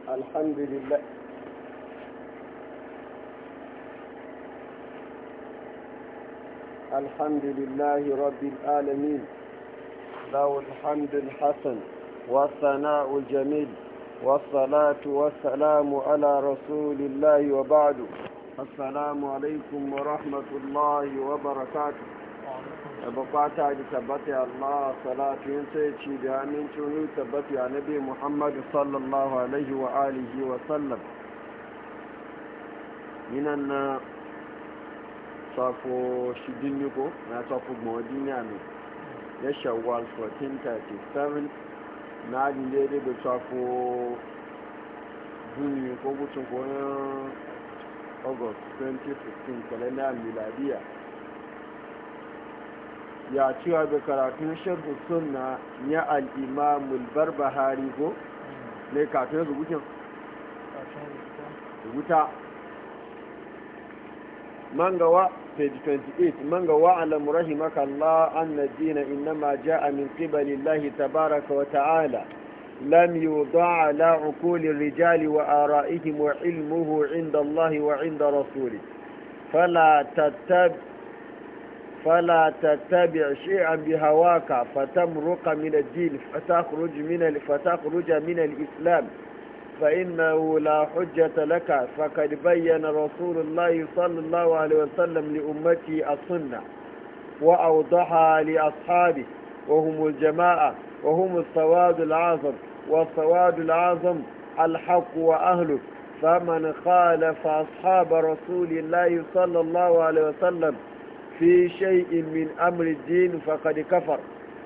الحمد لله الحمد لله رب العالمين له الحمد الحسن والثناء الجميل والصلاة والسلام على رسول الله وبعد. السلام عليكم ورحمة الله وبركاته. bukata da tabbata Allah salatu yin sai ci da amincin yi tabbata a nabi Muhammadu sallallahu alaihi wa alihi wa sallam. Yinan na safo shidin yiko na safo gbawadin yami ya shawwal 1437 na adin daidai da safo duniya ko gutsun koyon August 2016 kalendar miladiya. Ya cewa da karatun sharhu sunna ya al-imamul barbahari ko ne kafin rubutun rubuta mangawa page 28 mangawa alam rahimaka Allah anna ad-din inma jaa min qibali Allah tabaaraka wa ta'ala lam yudaa ala uquli ar-rijali wa ara'ihim wa ilmuhu 'inda Allah wa 'inda rasulih فلا تتبع شيئا بهواك فتمرق من الدين فتخرج من الإسلام فإنه لا حجة لك. فقد بين رسول الله صلى الله عليه وسلم لأمته السنة وأوضحها لأصحابه وهم الجماعة وهم السواد العظم والسواد العظم الحق وأهله. فمن خالف أصحاب رسول الله صلى الله عليه وسلم في شيء من أمر الدين فقد كفر.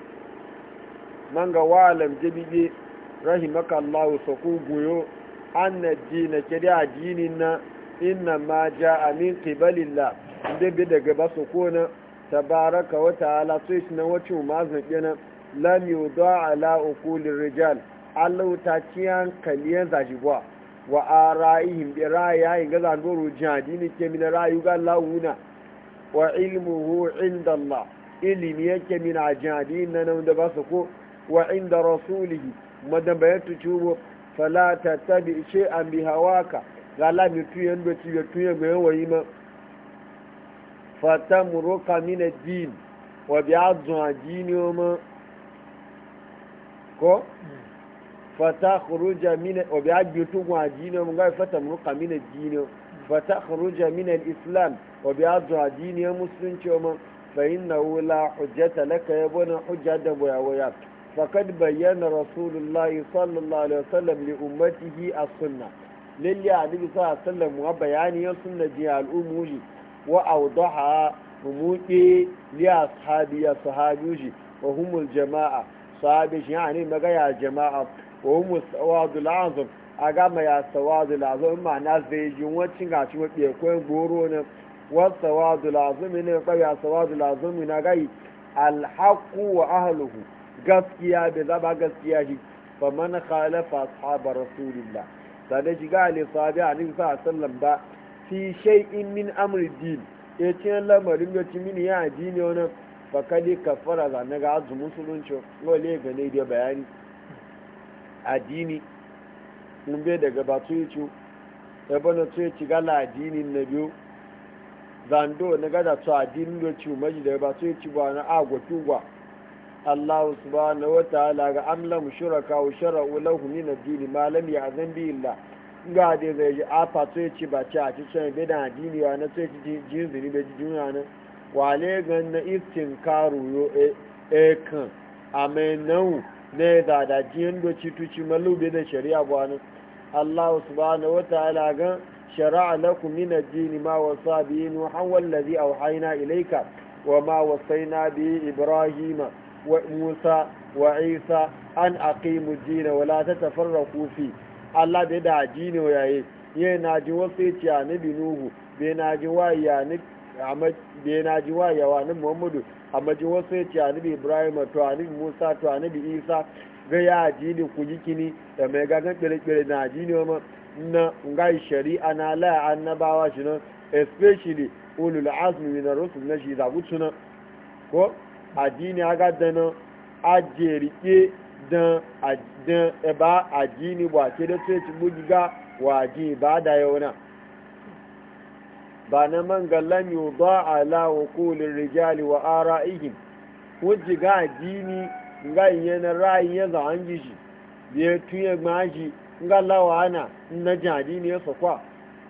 من وعلم جبيبي رحمك الله سقوبه أن الدين كده ديننا إنما جاء من قبل الله بدأ قبا سكونا تبارك وتعالى سيسنا وشو مازنكنا لم يوضع على أقول الرجال الله تاتيان كليان زاجبوا وآرائهم برأيهم قزان دورو جادين كمين رأيو قال الله wa ilmuhu inda Allah ilimi yake min ajadin nan da ba su ko wa inda rasulihi madan bayatu tubo fala tattabi shay'an bi hawaka gala mi tuyen do ci tuyen go yayi ma fatamruka min ad-din wa bi'adhu adini ma ko fatakhruja min wa bi'adhu adini ma ga fatamruka min ad-din fatakhruja min al-islam وبيعض دين يا مسلم شوما فإنه لا حجة لك يا بنا حجة ويا فقد بيّن رسول الله صلى الله عليه وسلم لأمته السنة للي عليه صلى الله عليه وسلم وبياني السنة دي الأموجي وأوضحها أموتي لأصحابي صحابيوجي وهم الجماعة صحابي يعني مغايا الجماعة وهم السواد العظم أقام يا السواد العظم مع ناس بيجيون وتشنغاتي وبيكوين بورونا والسواد العظيم ne kawai sawadu lazumi na gai alhaqu wa ahluhu gaskiya da zaba gaskiya shi fa man khalafa ashabar rasulillah sada shiga ali sahabi annabi sallallahu ba fi shay'in min amri din yace lamarin da mini ya addini wannan fa kadi kafara ga naga azu musulunci wale ga ne da bayani addini mun bai daga batu yace ya bana to yace gala addinin nabiyo zando na gada su addinin da ci maji da ba su yi ci ba na agwa tugwa Allah subhanahu wa ta'ala ga amlam shuraka wa shara'u lahu min ad-din ma lam ya'zan bi illa ga da zai ji afa su yi ci ba ci a ci sai bai da addini wa na sai ci jinzini da juna na wale gan na istin karu yo kan amenau ne da da jin do ci tuci malube da shari'a ba nan Allah subhanahu wa ta'ala ga شرع لكم من الدين ما وصى به نوحا والذي أوحينا إليك وما وصينا به إبراهيم وموسى وعيسى أن أقيموا الدين ولا تتفرقوا فيه الله بدع دين وياي يناجي وصيت يا نبي نوح بيناجي ويا وان محمد أما جي وصيت يا نبي إبراهيم تو نبي موسى تو نبي عيسى ga ya dini ku jikini da mai gagan kire-kire na dini wa na ngai shari'a na la annabawa shi na especially ulul azmi min ar-rusul nashi da gutsuna ko addini aga dana aje rike dan eba ajini ba ke da sai ci bugiga waji ba da yauna ba na man gallan yuda ala uqulir rijali wa ara'ihim wujiga ajini nga yana ra'ayin ya za an gishi ya tuye maji nga lawana na jadi ne sokwa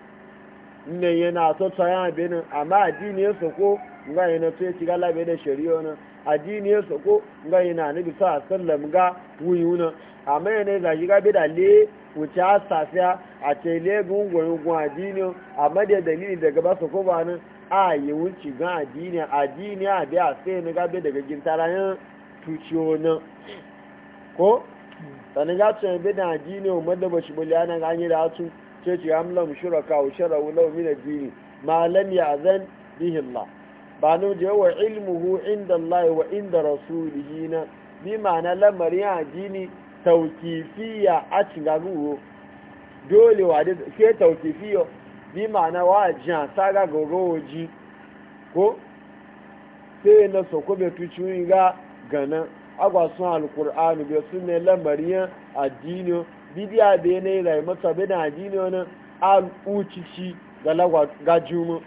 ne yana so tsaya benin amma addini ya soko nga yana to ya ci gala be da shari'a na addini ya soko nga yana nabi sa sallam ga wuyuna amma yana da shiga be da le wuce safiya a ce le gungun addini amma da dalili daga ba soko ba nan a yi wuce ga addini a biya sai na gabe daga gintarayen tuciyo nan ko sanin ya ce be da addini umar da bashi bali ana ganye da su ce ce amlam shuraka wa shara'u law min ad-din ma lam ya'zan bihi Allah ba no je wa ilmuhu inda Allah wa inda rasulihi na bi ma'ana lamarin addini tawqifiyya a cingaru dole wa da ke tawqifiyyo bi ma'ana wa jan saga goroji ko sai na soko be tuci ga gana agwa sun alqur'anu be sunne lamarin addini bidiya be ne rai mata be da addini wannan al-ucici ga lagwa gajumu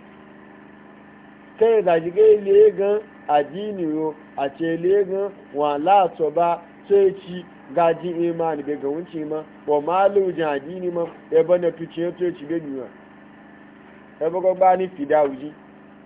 kai da jige legan addini yo a ce legan wa la to ba sai ci gaji imani be ga wunci ma wa malu addini ma e bana tuce to ci be biwa e bago ba ni fidawuji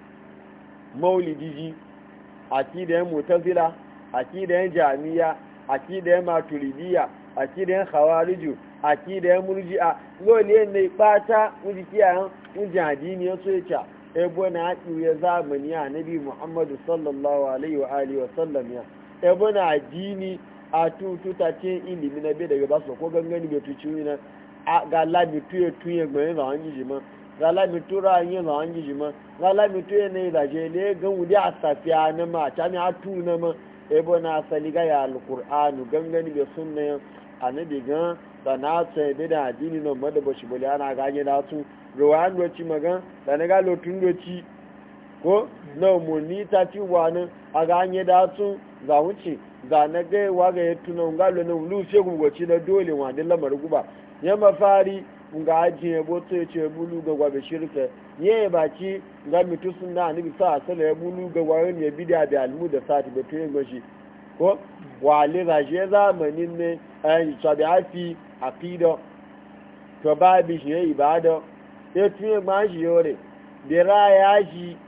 maulidiji akidan mu'tazila akidan jami'a akidan maturidiya akidan khawariju akidan murji'a lole ne bata mujkiya mujahidin yaso yace ebo na ya zamani ya nabi muhammadu sallallahu alaihi wa alihi wa sallam ya ebo na addini a tututa ce ilimi na bai daga basu ko gangani bai tuci na ga lami tuye gbanin da wani jima ga lami tura yin da wani jima ga lami tuye ne da je ne gan wudi a safiya na ma ta mi a tu na ma ebo na asali ga ya alqur'anu gangani bai sunna annabi gan da na ce bai da addini no ma da bashi bali ana ganye da su ruwan doci magan da na ga lotun doci ko na muni ta ci wani a ganye da su za wuce za na gaiwa ga ya tuna ngalo na wulu sai gugoci na dole wa din lamar guba ya mafari nga ajiye boto ya ce bulu ga gwabe shirka ye ba ci ga mitu sunna ni bi sa sala ya bulu ga gwabe ne bidiya da almu da sati da tuyin goshi ko wale raje zamanin ne ai sabi afi aqida to babi shi ibada ya tuyin ma shi yore da raya shi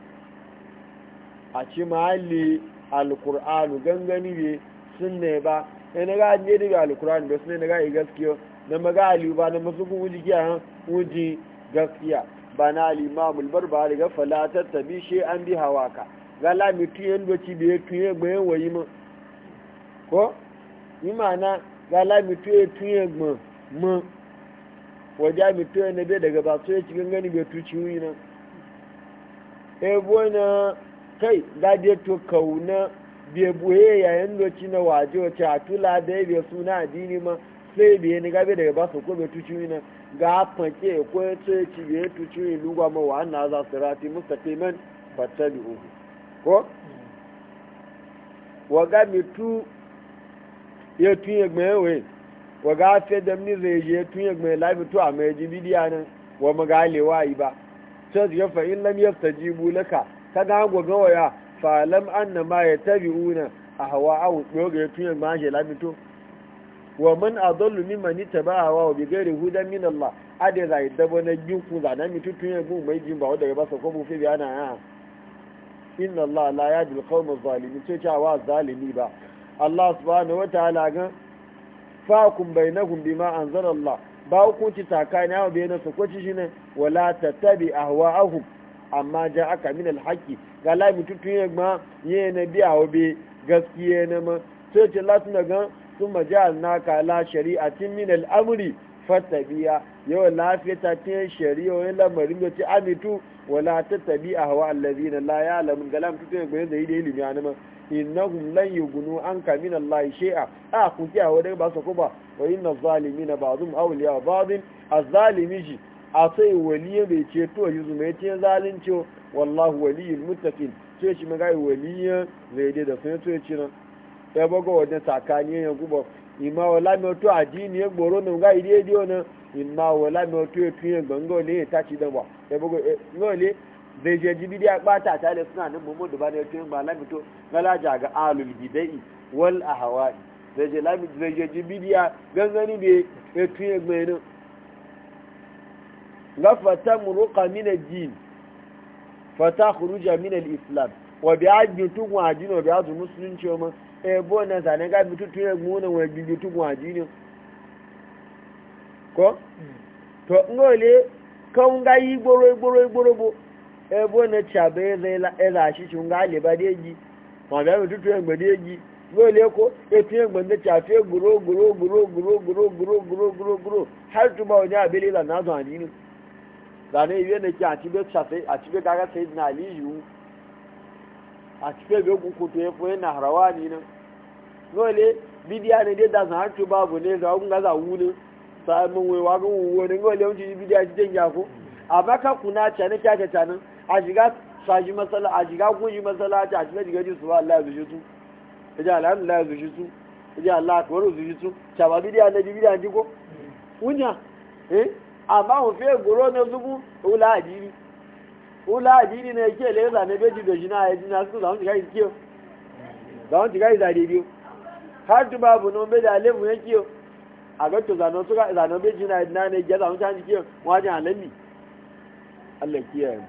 a ci mahalli alkur'anu gangani ne sun ne ba sai na ga ne daga alkur'anu da sun ne ga yi gaskiya na maga aliyu ba na masu kun wuji kiyan wuji gaskiya ba na alimamul barba daga falatar tabi shi an bi hawaka ga lami tuyen doci da ya tuye gbayen wayi ma ko yi mana ga lami tuye gbayen ma waje mi tuye na bai daga ba so ya ci gangani bai tuci wuyi na ebo na kai gaje to kauna bai buye yayin doci na waje wace a tula da ya bai suna addini ma sai biye ni gabe daga ba su ko bai tuci na ga fanke ko ya ce ci bai tuci lugwa ma wa anna za sirati mustaqiman fattabi'u ko wa ga mi tu ya tuye gmewe wa ga fe da ni zai je tuye gme la mi tu a mai jibidiya nan wa magalewa yi ba sai ya fa in lam yastajibu laka kaga goga waya fa lam anna ma yatabi'una ahwa'u doga ya tuye ma je la mi tu wa man adallu mimman ittaba'a wa bi ghairi hudan min Allah ade zai dabo na ginku za na mitutun ya gun mai jin ba daga ba ko bu fi bayana ya inna Allah la yahdi al-qawma adh-dhalimin sai ta wa zalimi ba Allah subhanahu wataala ga fa'kum bainakum bima anzala Allah ba hukunci takani ya bayyana su ko ci shine wala tattabi ahwa'ahum amma ja'aka min al-haqqi ga la mitutun ya ma ye na biya obe gaskiye na ma sai ce Allah tuna ga ثم جعلناك على شريعة من الأمر فاتبيها يو لافية تين شريعة ولا مريم تعمتو ولا تتبع أهواء الذين لا يعلمون كلام تتين بين ذي دي لم يعنما إنهم لن يغنوا عنك من الله شيئا كنت أهواء باسكوبا وإن الظالمين بعضهم أولياء بعض الظالمين أصي ولي بيتشيتو يزميتين ظالمتو والله ولي المتقين تيش مغاي ولي زي دي دفن تيشنا ya bago wajen tsakani ya gubo imma wala mi to addini ya gboro no ga ide dio na imma wala mi to ya tuye gbango le ta ci da ba ya bago ngole zai je jibidi a bata ta da suna nan Muhammadu ba da tuye ba la mi to gala jaga alul bidai wal ahwa'i zai je jibidi a gangani be ya tuye gbango ga fata muruqa min ad-din fata khuruja min al-islam wa bi'ajju tugun ajino bi'azu musulunci ma ebo na zane ga bitutu ya gmuna wa bibitu gwa jini ko to ngole kan ga yi gboro bo ebo na chabe zai la eza shi chun ga le ba deji ma ga bitutu ya gbadeji ngole ko e tiye gbanda chafe gboro har tuba wani abele la na zo adini zane yi ne ki a tibe chafe a tibe ga sai na aliyu a cikin bai kukutu ya fi na harawa ne nan nole bidiya ne dai da san hartu babu ne ga kun gaza wuni samun waiwa ga wani nole yawanci bidiya ci jan yako amma ka kuna cani kyaka canin a shiga sashi masala a shiga kunshi masala a shiga shiga ji su Allah ya zuci su ija alhamdulillah ya zuci su ija Allah akbar ya zuci su shaba bidiya na ji bidiya ji ko kunya amma mu fe goro na zugu ula adiri ne yake le zane beji da jina ya jina su zaun shiga ikiyo zaun shiga izade biyu har tu babu no be da alefu yake a ga to zano suka zano beji na idna ne ya zaun can ikiyo wajen halali Allah kiyaye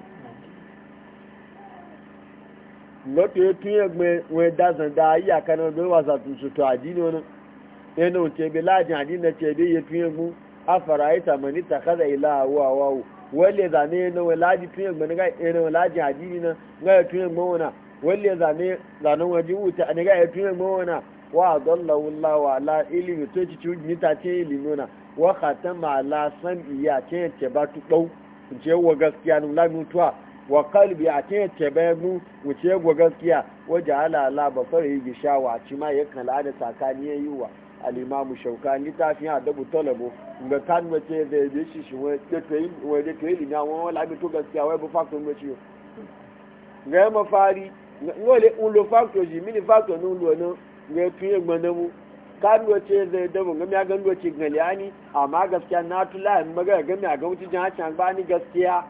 ngoto ye tun egbe we dazan da iya kana be wasa tun su to adini wona eno tebe lajin adini tebe ye tun egbu afaraita mani takaza ila wa wale zane na walaji tuyen gbani ga irin walaji hadini na ga ya tuyen mawana wale zanen waje wuta ne ga ya tuyen mawana wa dallahu Allah wa ala ilimi to ci ni ta ce ilimi na wa khatama ala sam'iya ce ba tu dau ce wa gaskiya nu la mutuwa wa qalbi a ce ba mu wuce wa gaskiya waje ala ala basari yi shawa ci ma yakan al'ada tsakani yayiwa al-imamu shaukani ta fi adabu talabo ga kan wace da ya shi shi wai da to yi na wani labi to gaskiya wai bu factor mu ciyo ga ma fari ngole un lo factor ji mini factor nun lo no ga tuye gbana mu kan wace da da mu ga ga wace galiani amma gaskiya na tula in maga ga mi ga wuci jan can ba ni gaskiya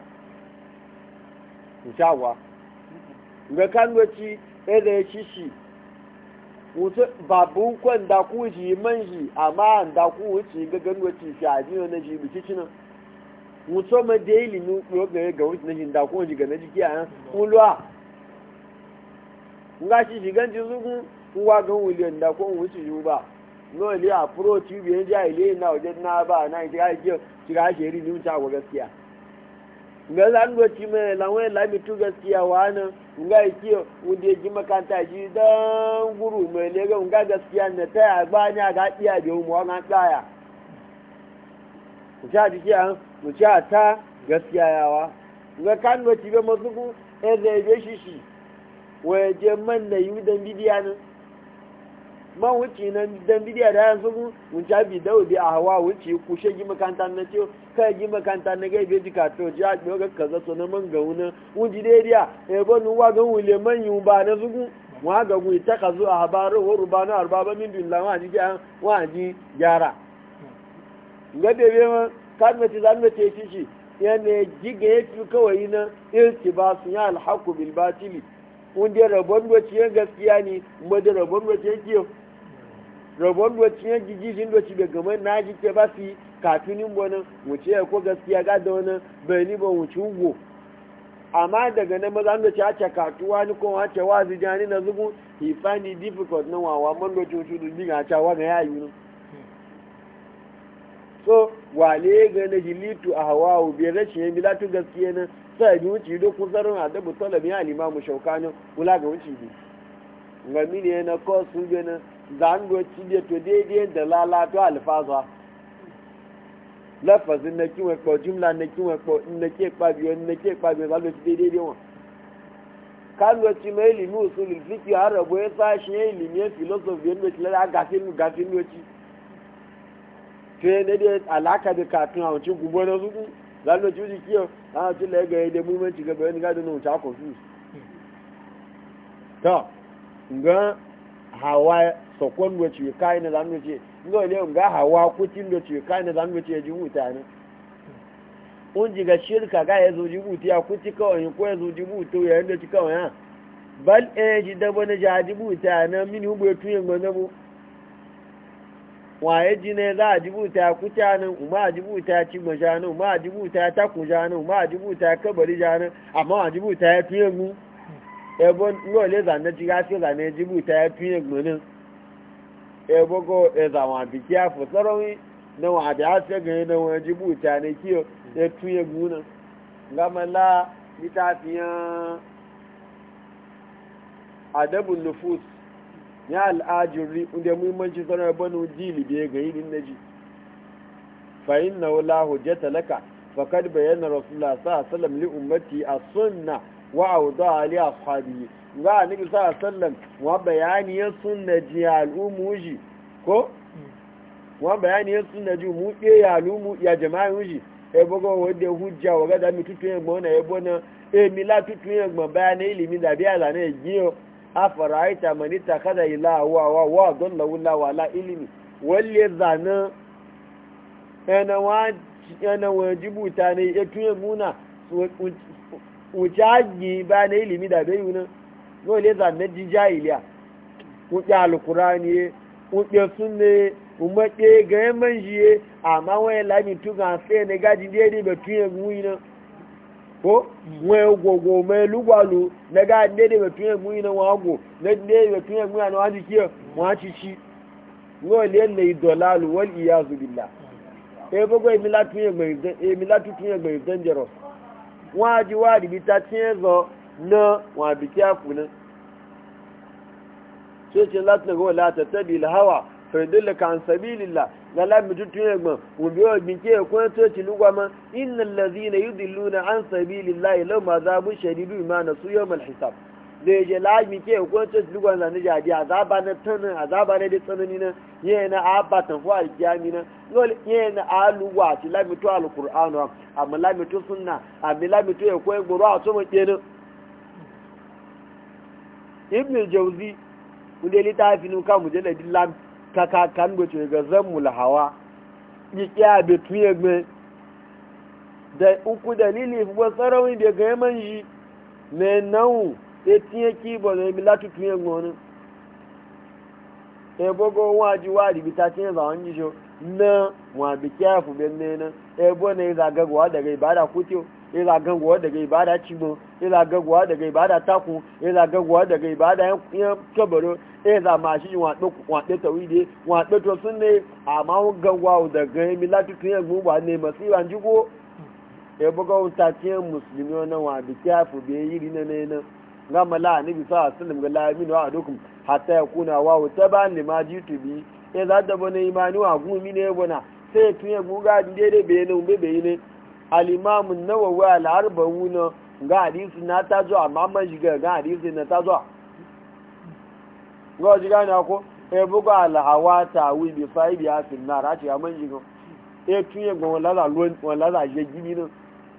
insha Allah ga kan wace da ya shi wuce babu kwan da ku ji manji amma da ku wuce ga ganwaci fi ajiyo na ji biki cinan wuce ma da ilimi ga wuce na ji da ku ji ga na jiki a ulwa nga shi shigan ji zugun uwa ga wuliyan da ku wuce ju ba no ile approach bi ja ile na waje na ba na ji ga ji ga sheri ni wuce ga gaskiya nga zan doci mai lawai lami tu gaskiya wani nga ikiyo wanda ya ji makanta ji dan guru mai lega nga gaskiya na ta ya gbanya ga iya da mu an tsaya ku sha jiki an mu sha ta gaskiya yawa nga kan doci be masu ku zai be shi waje man na yi dan bidiya nan man wuce nan dan bidiya da yanzu ku mun ta bi daudi a hawa wuce ku shegi makanta na ce kai gi makanta na gai beji ka to ja ga kaza so na man gauna wuji deriya e bonu wa ga wule man yu ba na zugu wa ga gu ta kazu a habaru wa rubana arbaba min billahi wa ji gyara ga bebe ma kan mace zan mace shi yana giga yake kawai na iltibasu ya alhaqu bil batili wanda rabon wace gaskiya ne kuma da rabon wace yake rabon wace gigijin wace bai gama na jike ba fi kafinin wani wuce ko gaskiya ga da wani bai ni ba wuce ugo amma daga nan maza da ci hace katuwa ni ko hace wazi jani na zugu he find it difficult na wawa man da cutu da diga ta wa ga yayi no so wale ga na jilitu a hawawu bai rashin milatu gaskiya na sai bi wuce do kusarin adabu talabi al-imamu shaukani kula ga wuce bi ngami ne na ko su be na zango ci de to daidai da lalata alfaza lafazin na kiwon ko jumla na kiwon ko na ke kwabiyo na ke kwabiyo za su daidai wa kalwaci mai ilimi usulul fiqh har rabo ya sashi ilimi philosophy ne tilla gafin loci ke ne da alaka da katun a wucin gubo na zuku zalo ci kiyo a ci la ga da muhimmanci ga bayani ga da no ta ko su to ga hawa sokon do ci kai na zan ce ngo le ga hawa kutin do ci kai na zan ce ji mutane unji ga shirka ga yazo ji mutiya kuti kawai ko yazo ji mutu yayin da ci kawai ha bal ji da bane jadi buta na mini hubo tuye ngona bu waye ji ne za a ji buta kuta nan umma ji buta ci majana umma ji buta ta kujana umma ji buta kabari jana amma ji buta ya tuye mu e bon ngo le za na ji ga fi za ne ji buta ya tuye ngona e bogo e za wa bi kia fo sarawi na wa da ase ga na wa ji buta ne kiyo ya tuye ngona ngama la litafiyan adabun nufus ya al'ajiri inda muhimmanci sanar banu jili da ya ga yi na ji fa'in na wula hujjata laka fakad bayyana rasulullah sallam li ummati a sunna wa auda ali ashabi ga annabi sallam wa bayaniyar sunna ji al'ummu ji ko wa bayaniyar sunna ji mu ke ya al'ummu ya jama'a ji e bogo wode hujja wa ga da mi tutu e gbona e bona e mi la tutu e gbon bayan ilimi da bi ala na e jiyo afaraita man ittakhadha ilaha wa dalla wala wala ilmi walle zana ana wajibu ta ne ya tuye muna ujaji ba na ilimi da bai yuna walle zana jijayiliya kuɗi alkurani kuɗi sunne umaɗe ga manjiye amma wani lami tuga sai ne gaji daidai ba tuye muna ko wọn gogo mai lugwalu na ga dede betun egu ina wọn ago na dede betun egu ina wọn jiki wọn achichi wọn le ne idolalu wal iyazu billah e bogo emilatu tun egbe dangerous wọn aji wa di bita tin zo na wọn abiki afuna so ce latin go la tatabil hawa fadillaka an sabilillah ga lamin tutun egbon ubi ogbin ke ko to ti lugwama innal ladhina yudilluna an sabilillah law ma zabu shadidu ma nasu yawm alhisab zai je lamin ke ko to ti lugwama ne jadi azaba na tan azaba ne da tsanani na yana abatan fu alkiyami na lol yana aluwa ti lamin to alqur'anu amma lamin to sunna amma lamin to ko egboro a to mo kenan ibn al-jawzi kunde litafinu ka mujalladin lam kakakan da ce ga zammul hawa yi kya da tuye gbe da uku dalili fuwa sarawin da ga yaman yi mai nan ya tiye kibo da mi latu tuye gbe e bogo waji wadi bi ta tiye za wani jo na wa bi kya fu ben ne na e bo ne za ga gwa daga ibada kutiyo e za ga gwa daga ibada cibo e za ga gwa daga ibada taku e za ga gwa daga ibada yan kabaro za ma shi waɗe tawide waɗe to sun ne a mawun gangwa da gani milatu tun yanzu ba ne masu yiwa jigo ya buga wuta ce musulmi wani wa da kyafu da ya yi rina na yana gama la ni bisa a sulim ga lamini wa dukkan hatta ya kuna wa wuta ba ni ma ji tubi ya za da bane imani wa gumi ne ya bana sai ya tun yanzu ga daidai bai ne umbe bai ne alimamun nawawi al'arbawu na ga hadisi na ta zo amma man shiga ga hadisi na ta zo ji gane ko e buga alhawa ta wi bi fa bi afin na ra ti a man jigo e tunye gbon wala la je gibi no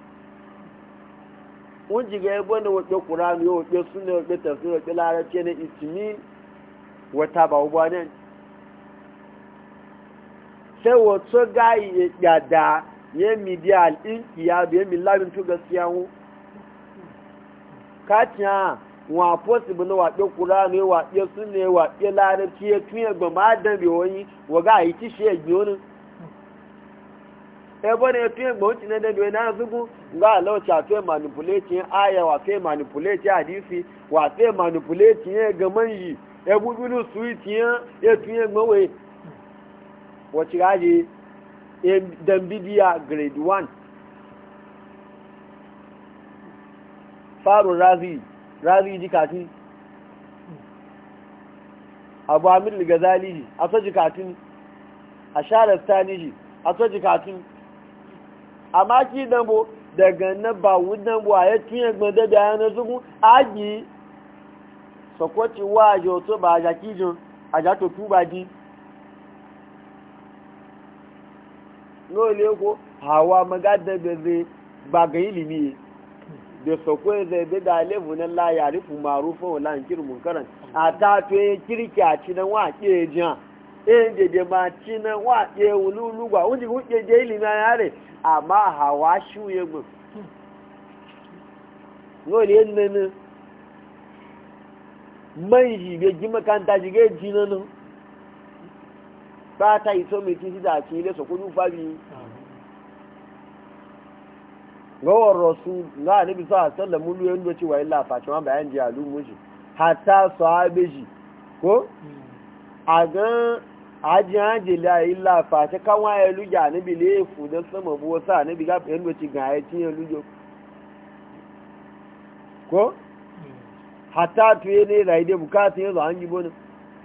won jiga e bonda wo do qur'an yo do sunna do tafsir do lara ce ne ismi wata ba uba ne sai wo so gai ya da ye media al inkiya be mi labin to gaskiya wu katia wa possible wa ɗe ƙuranu ya waɗe sun ne waɗe larabci ya tuye ba ma dan bi wani wa ga yi ci shi ya biyo ni ebe ne ya tuye ba wuce na dan biyo na zugu ga alauci a fe manipulation aya wa fe manipulation hadisi wa fe manipulation ya ga manji ya bubulu suwiti ya tuye gbawe wacce gaji dan bidiya grade 1 faru razi jikati abu amir ligazali ji a so jikatun a sharar stani ji a so jikatun a maki dambo daga na ba wudan bu a ya tunye gbanda da yanar zugun agi sokwaci wa a joto ba a jakijin a jato tuba ji nole ko hawa magadar da zai ba ga ilimi da sakwai zai bi da alifu na la ya rufu marufin wala hankirin munkaran ata to kirki a cinan wa ke jiya dede ma cinan wa ke wululu gwa wuji wuce je ilimi yare amma hawa shuye mu ngole nan mai ji be ji makanta ji ge jinan ba ta iso mai kisi da ci le so kudu fabi gawar rasul ga nabi sallallahu alaihi wasallam mun yi ndoci wa illa fa cewa bayan ji alu muji hatta sahabeji ko a ga aji la illa fa ta kan waye luja nabi le fu da sama bo sa nabi ga yan ndoci ga ya ci lujo ko hatta tuye ne rai da bukata yanzu an yi bonin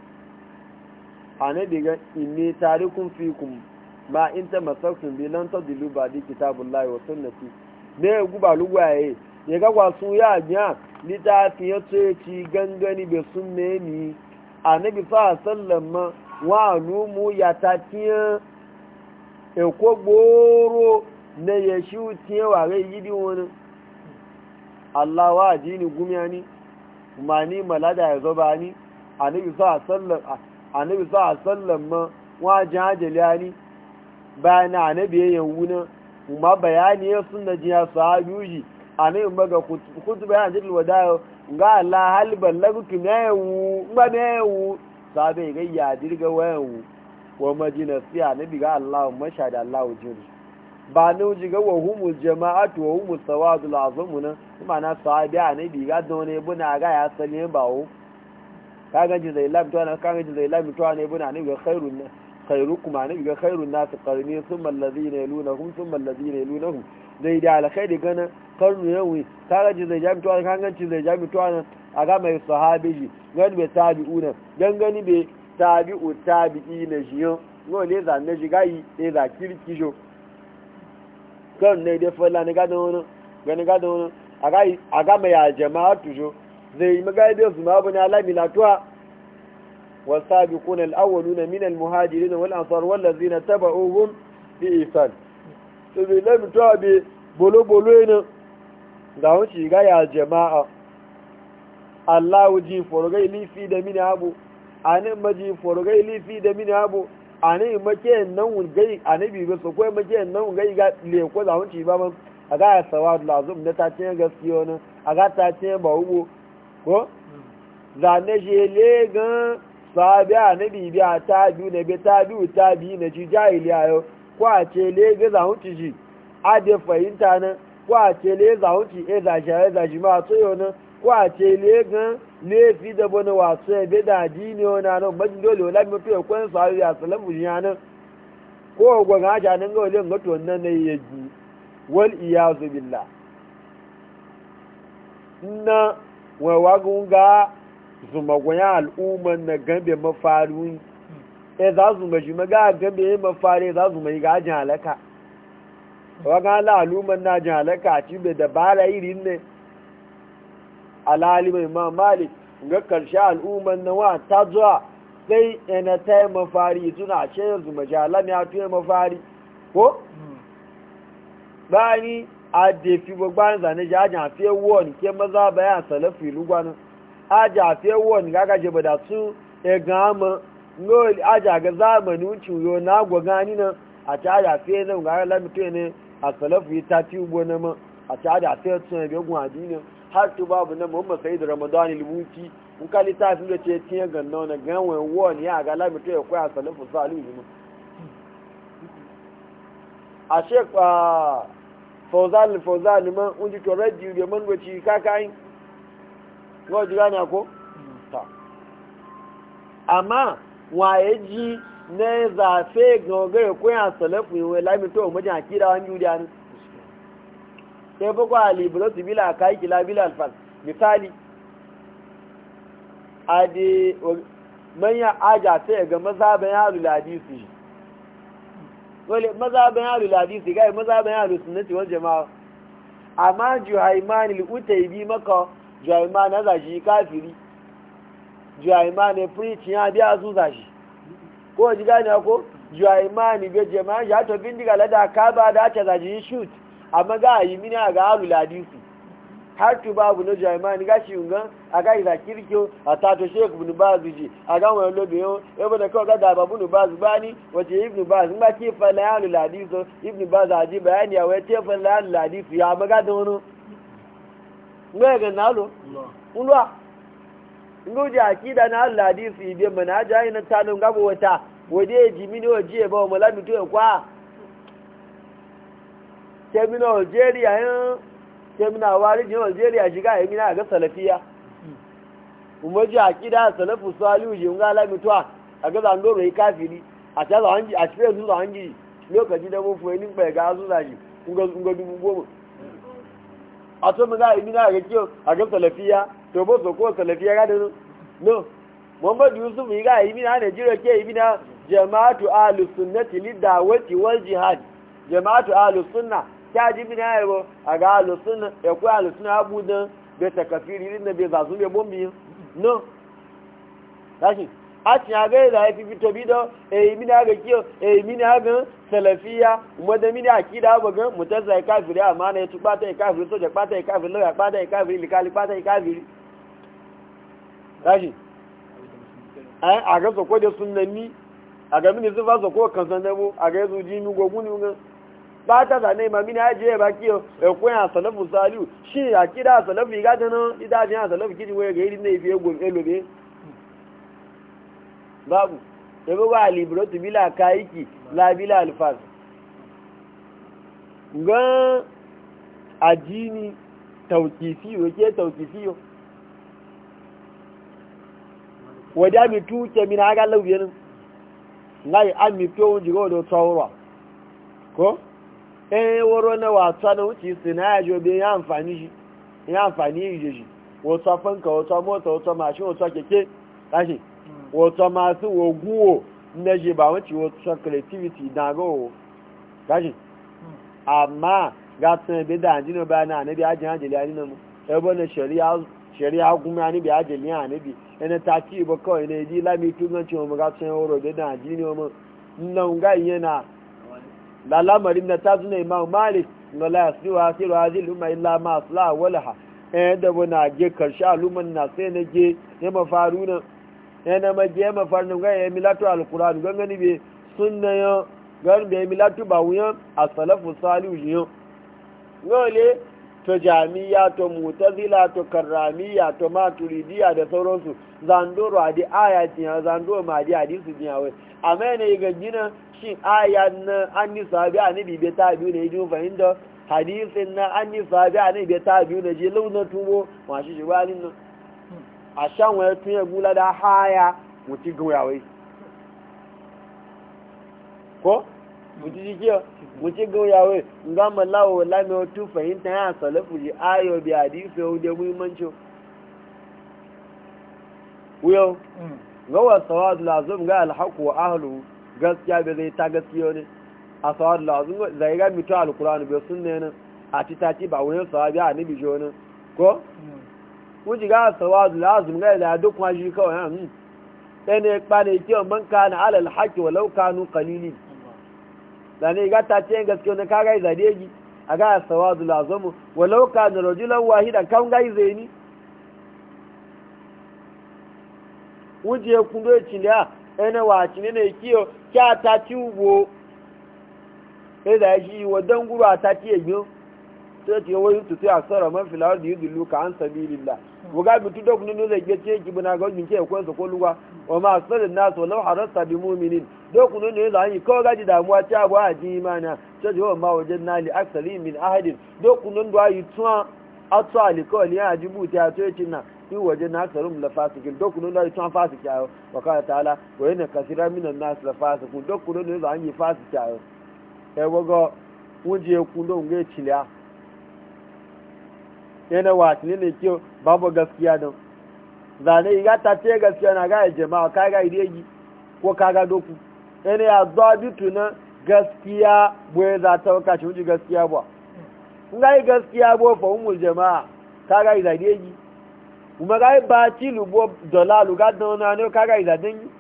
anabi ga inni tarikum fikum ma in tamassaktum bi lan tadillu ba'di kitabullahi wa sunnati ne guba lugwaye ya ga kwasu ya biya litafi ya ce ci gangani be sunne ni anabi fa sallama wa numu ya tatiya e ko gboro ne ya shuti wa ga yidi woni Allah wa dini gumiyani mani malada ya zo bani anabi fa sallama annabi sa sallan ma wajen hajjali bayan annabi yayin wuna kuma bayani ya sunna jiya sahabi annabi maga kutu bayan hajjali wadayo ga Allah hal ballagukum yayu ba ne yayu sahabi ga ya dirga wayu wa madina sai annabi ga Allah mashhada Allah jiri ba ne uji ga wa humul jama'atu wa humus sawadul azamuna kuma na sahabi annabi ga dole buna ga ya sale bawo kaga ji zai lam to ana kaga ji zai lam to ana ibuna ne ga khairukum ana ga khairun nas qarni thumma alladhina yalunhum thumma alladhina yalunhum zai da alkhairi gana karnu yawi kaga ji zai jami to ana kaga ji zai jami to ana aga mai sahabi gani be tabi'una gangani be tabi'u tabi'ina jiyo no le za ne jigai e za kirkijo kan ne de fala ne ga don gani ga don aga mai jama'atu jo zai magaibe su ma abu ne alami latuwa wasabiquna al-awwaluna min al-muhajirin wal ansar wal ladzina tabauhum bi ihsan to zai lami to be bolo ne da wuce ga ya jama'a Allah ji forogai lifi da mini abu anin maji forogai lifi da mini abu anin make nan gai anabi ba so kai make nan gai ga le ko da wuce ba man aga sawad lazum da ta ce gaskiya ne aga ta ce ba hugo ko zane je legan sahabi annabi biya ta biyu ne be ta biyu ta biyu ne ji jahili ayo ko a ce lega za huci ji a de fahimta nan ko a ce le za huci e za shaye za ji ma tsoyo nan ko a ce legan lefi da bane wasu ya be da dini ona nan majin dole wala mi to ko sahabi ya salamu ji nan ko gwa ga ja nan ga wale ngato nan ne yaji wal iyazu billah na wawagun ga zumagwaya al'umman na gambe mafarin e za su mashi maga gambe mafari za su mai gajin halaka wagan ala al'umman na jin halaka a cibe da bara irin ne alhali mai mamali ga karshe al'umman na wa ta zuwa sai yana ta yi mafari suna ce su mashi alam ya tuye mafari ko bani a defi gbogbo zane ji ajin afiye won ke maza bayan salafi lugwanin aji afiye won gaga je bada su e gama ngoli aji ga zamani wuce yo na gwagani nan a ci aji afiye nan ga lamito ne a salafi ta ci ugbo na ma a ci aji afiye sun ebe gun adini har tu babu na muhammad sayyid ramadan libuti in ka littafi da ce tiye ganna na ganwen won ya ga lamito ya koya salafi salihu ne a shekwa fauzan man unji to radio be man goci kakai ngo jiga na ko ta amma waye ji ne za fe goge ko ya salafu we la mi to mu jan kira wan judi an sai ba kwa libro bila kai kila bila alfal misali ade manya aja sai ga mazhaban ahlul hadisi wale mazhaban ahlul hadisi ga mazhaban ahlus sunnati wal jamaa amma juhayman al-utaybi maka juhayman na shi kafiri juhayman preach ya biya su zashi ko ji gane ko juhayman ga jamaa ya to bindiga lada ka ba da ta zaji shoot amma ga yi mina ga ahlul hadisi har tu babu na jami'ani ga shi yungan a ga iza kirkiyo a tato sheik ibn bazu ji a ga wani lobe yau yau da kawai ga da babu ibn bazu bani wace ibn bazu ba ke falla ya lula hadisu ibn bazu a ji bayani a wai ce falla ya lula hadisu ya maga da wani ngai ga nalo ulwa ngoji akida na lula hadisu ibe mana jayi na tanin gabo wata wade jimini waje ba mu lami to kwa kemina Algeria yan kemina wari Algeria shiga yamina ga salafiya umaji akida salafu salihu jinga lami to a ga zando rai kafiri a ta za hanji a cikin zuwa hanji lokaci da mu fueni bai ga zuwa shi kunga dubu goma a to mu ga yamina ga kiyo a ga salafiya to bo so ko salafiya ga da no Muhammad Yusuf yi ga yamina ne jira ke yamina jama'atu ahlus sunnati lidawati wal jihad jama'atu ahlus sunna ta ji bin yaro a ga ahlus sunna ya ku ahlus sunna abudan be takafiri din da be zazu be bombi no tashi a ci ga da yafi fito bido mina ga kiyo mina ga salafiya kuma da mina akida ba ga mutazai kafiri amma ne tu bata kafiri so da bata kafiri lo ya bata kafiri likali bata kafiri tashi a ga so ko da sunnani a ga mini zufa so ko kan sanabo a ga yazo jimi goguni ngan ba ta da ne ma mini aje ba kiyo e ko ya salafu salihu shi ya kida salafu ga dano ida biya salafu kidi waye ga irin ne fiye gon elobe babu e ba wa libratu bila kaiki la bila alfaz ga ajini tawkifi wake tawkifi wada mi tuke min aga lawyen ngai ami to jigo do tsawra ko woro na wasa na wuce sinajo be ya amfani shi wato fanka wato mota wato mashin wato keke kashi wato masu woguwo na je ba wuce wato creativity na go kashi amma ga tsan be da jino ba na nabi ajin ajili ani namu ebo na shari'a kuma ni bi ajili ani bi ene ta ci ba kawai ne ji lami tungan ci mu ga tsan woro be da jino mu nan ga yana lalamarin na ta zuna imam malik ga la yasiru asiru hazil umma illa ma asla walaha da bana je karshe aluman na sai na je ya mafaru na na maje mafarnu ga ya milatu alquran gangani be sunna yo gar be milatu ba wuya as-salafu salihu yo ngole to jami'a to mu'tazila to karramiya to maturidiya da sauransu zandoro adi ayati zandoro ma adi hadisi jiyawe amma ne ga gina shin ayan na an yi sahabi a nabi bai ta biyu ne yi fahimta hadisin na an yi sahabi a nabi bai ta biyu ne je launar tubo masu shi ba nan a shan wani tun ya gula da haya mutu gauyawai ko mutu ji kiyo mutu gauyawai nga malawa lami otu fahimta ya salafu ji ayo bi hadisi yau da muhimmanci wuyo ga wasu wadu lazum ga alhaku wa ahlu gaskiya bai zai ta gaskiya ne a sawar lazun zai ga mito alkurani bai sun ne a titaci ba wurin sawabi a nabi jo ne ko wuji ga sawar lazun ga da duk ma shi kawai han sai ne ba ne kiyon man kana alal haqi walau kanu qalili da ne ga ta ce gaskiya ne kaga zadeji a ga sawar lazum walau kana rajulan wahidan kan ga zai ni wuji ya kundo ya cinda ene wa cine ne kiyo kya ta ci ugbo da shi wadan guru a ta ci egyo sai ti wayu tutu asara man fil ardi yudillu ka an sabilillah buga bitu dok nunu zai gece ki buna ga min ke ko so ko luwa wa ma asalin nas walau harasta bi mu'minin dok nunu ne zan yi ko gaji damuwa ta ba ji imana sai jo ma wajanna li aksari min ahadin dok nunu do ayi tuwa atwa li ko li ajibu ta to yacinna in waje na aksarum la fasikin dokunan da tun fasiki ayo wa kana ta'ala wa yana kasira minan nas la fasikun dokunan da zan yi fasiki ayo sai wago wuje ku don ga ciliya yana wati ne ke babu gaskiya don zane ga ta ce gaskiya na ga jama'a ka ga idegi ko ka ga doku yana ya zabitu na gaskiya boye za ta kashi wuje gaskiya ba kun ga gaskiya bo fa umul jama'a ka ga idegi kuma ga ba ti lubo dolalu ga don na ne kaga izadin yi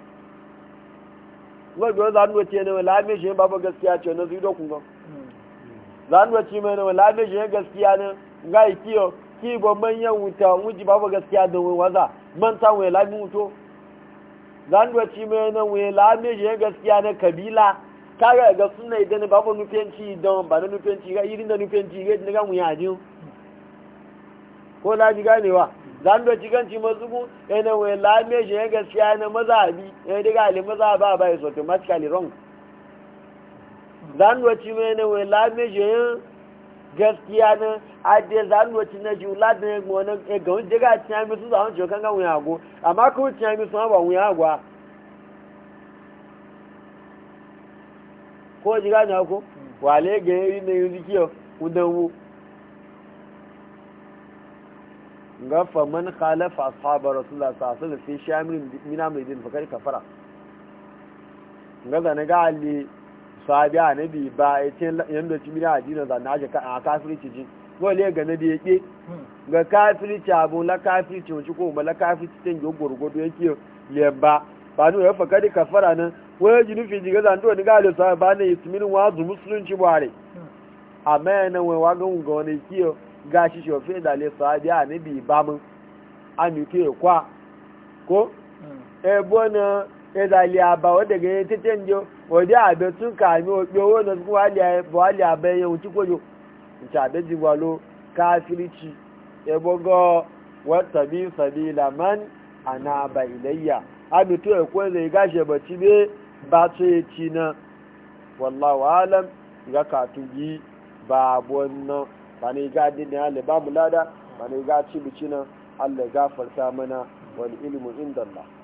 gogo za nu ce ne wala me shi babu gaskiya ce na zudo kun ga za nu ce mai ne wala me shi gaskiya ne ga kiyo ki ba manyan wuta wuji babu gaskiya da wai waza man ta wai lami wuto zan da ci mai nan wai lami je gaskiya na kabila kaga ga sunna idan babu nufiyanci don ba na nufiyanci ga irin da nufiyanci ga daga mu yaji ko la ji ganewa zan da ci ganci mazugu ina wai lami je gaskiya na mazhabi daga ali mazhaba ba is automatically wrong zan da ci mai nan wai lami je gaskiya na ade zanwaci na jula da gona ga wanda ga tiya mi su zawon jokan ga wuya go amma ko tiya mi su ba wuya gwa ko jiga na ko wale ga yi ne yi kiyo udawu ga fa man khalafa ashab rasulullah sallallahu alaihi wasallam fi shamil min amrin fa kai kafara ga na ga ali sahabi annabi ba yace yanda ci mina addinin zanna aje ka kafirci ji wale ga na da yake ga kafirci abu la kafirci wuci ko la kafirci tin go gurgudu yake lemba ba no ya fakari kafara nan waye ji nufi ji ga zan to ni ga le sa ba ne ismin wazu musulunci bare amma na wai wa ga wani kiyo gashi shofe da le sahabi annabi ba mun an ke kwa ko bona ezali aba wadda ga yake canjo wadda abe tun kami owo na su wali abe ya wuci kojo wuce abe jigwalo kafirci ebogo wata bi sabila man ana ba ilayya abi to ya kwa zai gashe bacci be ba to ya ci na wallahu alam ga katugi ba wannan ba ne ga dinin Allah ba mu lada ba ne ga ci bici na Allah gafarta mana wal ilmu inda Allah